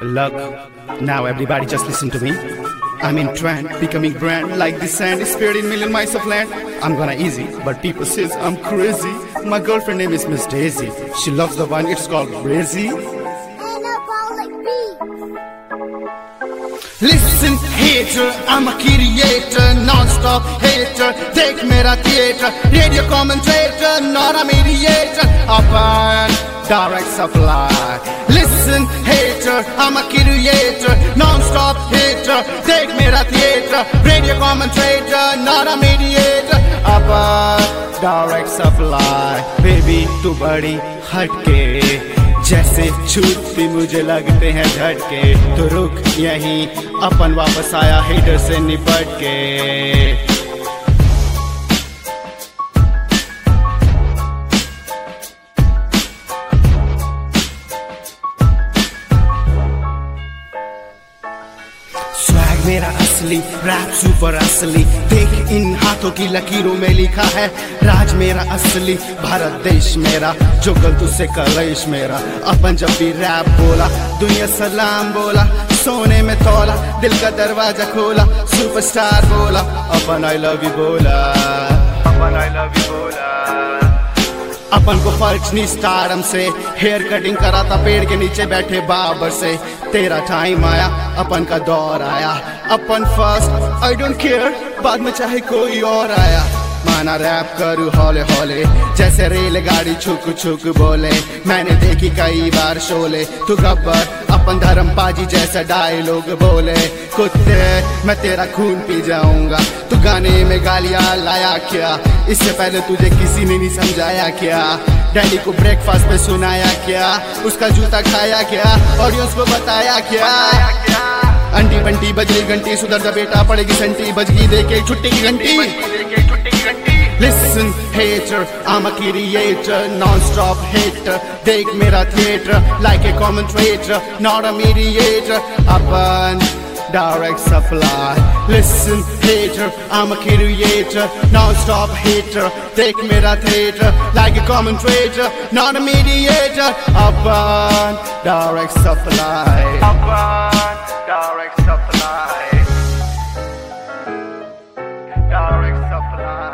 Look, now everybody just listen to me. I'm in trend, becoming brand like the sand spread in million miles of land. I'm gonna easy, but people says I'm crazy. My girlfriend name is Miss Daisy. She loves the one, it's called Crazy. Listen, hater, I'm a creator, non-stop hater. Take mera theater, radio commentator, not a mediator. Upon direct supply. Listen, hater, I'm a creator, non-stop hater. Take mera theater, radio commentator, not a mediator. Upon direct supply. Baby, तू बड़ी हटके, जैसे छूट भी मुझे लगते हैं झटके। तो रुक यहीं, अपन वापस आया हेटर से निपट के। स्वैग मेरा असली, रैप सुपर असली। देख इन हाथों की लकीरों में लिखा है राज मेरा असली। भारत देश मेरा, जो गलत उससे कलेश मेरा। अपन जब भी रैप बोला, दुनिया सलाम बोला। सोने में तोला, दिल का दरवाजा खोला। सुपरस्टार बोला, अपन आई लव यू बोला। अपन आई लव यू बोला। अपन को फर्क नहीं स्टारडम से। हेयर कटिंग करा था पेड़ के नीचे बैठे बाबर से। तेरा टाइम आया, अपन का दौर आया। अपन फर्स्ट, आई डोंट केयर, बाद में चाहे कोई और आया। माना रैप करूँ हौले हौले, जैसे रेलगाड़ी छुक छुक बोले। मैंने देखी कई बार शोले, तू गब्बर अपन धर्मबाजी जैसा डायलॉग बोले। कुत्ते, मैं तेरा खून पी जाऊंगा। तू गाने में गालियां लाया क्या? इससे पहले तुझे किसी ने नहीं समझाया क्या? डैडी को ब्रेकफास्ट पे सुनाया क्या? उसका जूता खाया क्या? ऑडियंस को बताया क्या? अंटी बंटी बजरी घंटी, सुधर जा बेटा पड़ेगी संटी। बजगी देके छुट्टी की घंटी। Listen, hater, I'm a creator, non-stop hater. देख मेरा theater, like a commentator, not a mediator. अपन direct supply. Listen, hater, I'm a creator, non-stop hater. देख मेरा theater, like a commentator, not a mediator. अपन direct supply. अपन direct supply. Direct supply.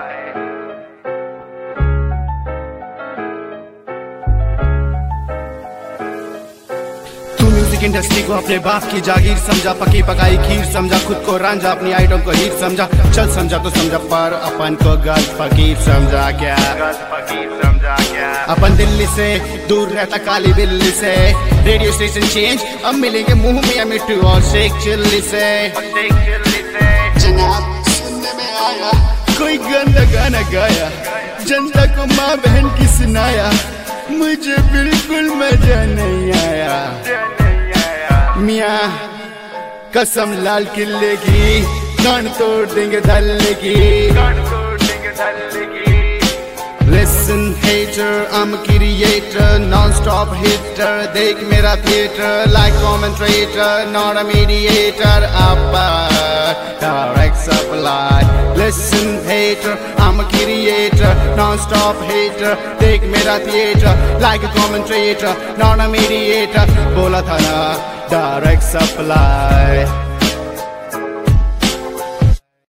Music industry को अपने बाप की जागीर समझा। पकी पकाई खीर समझा, खुद को रांझा, अपनी आइटम को हीर समझा। चल समझा तो समझा, पर अपन को गलत फकीर समझा क्या? अपन दिल्ली से दूर रहता काली बिल्ली से। रेडियो स्टेशन चेंज, अब मिलेंगे मुंह में मिट्टू और शेख चिल्ली से। जनाब सुनने में आया, कोई गंदा गाना गाया, जनता को माँ बहन की सुनाया। मुझे बिल्कुल मजा नहीं आया। मियाँ कसम लाल किले की, कान तोड़ देंगे धल्ले की। Listen, hater, I'm a creator, non-stop hitter. देख मेरा theater, like commentator, not a mediator. Direct supply. Listen, hater, I'm a creator, non-stop hater. देख मेरा theater, like a commentator, not a mediator. बोला था ना, direct supply.